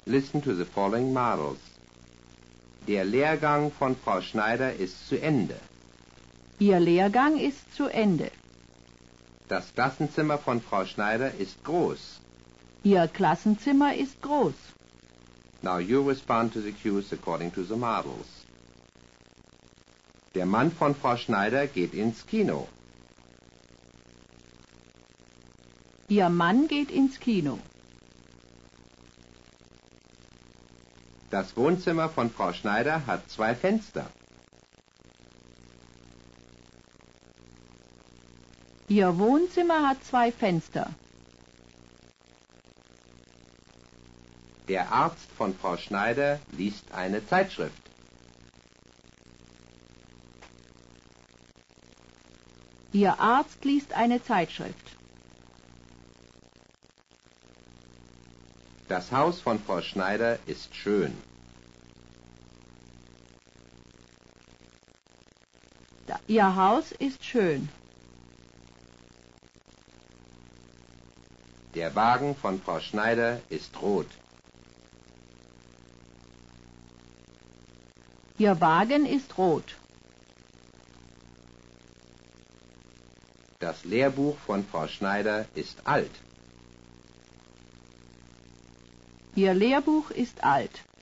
Listen to the following models. Der Lehrgang von Frau Schneider ist zu Ende. Ihr Lehrgang ist zu Ende. Das Klassenzimmer von Frau Schneider ist groß. Ihr Klassenzimmer ist groß. Now you respond to the cues according to the models. Der Mann von Frau Schneider geht ins Kino. Ihr Mann geht ins Kino. Das Wohnzimmer von Frau Schneider hat 2 Fenster. Ihr Wohnzimmer hat 2 Fenster. Der Arzt von Frau Schneider liest eine Zeitschrift. Ihr Arzt liest eine Zeitschrift. Das Haus von Frau Schneider ist schön. Ihr Haus ist schön. Der Wagen von Frau Schneider ist rot. Ihr Wagen ist rot. Das Lehrbuch von Frau Schneider ist alt. Ihr Lehrbuch ist alt.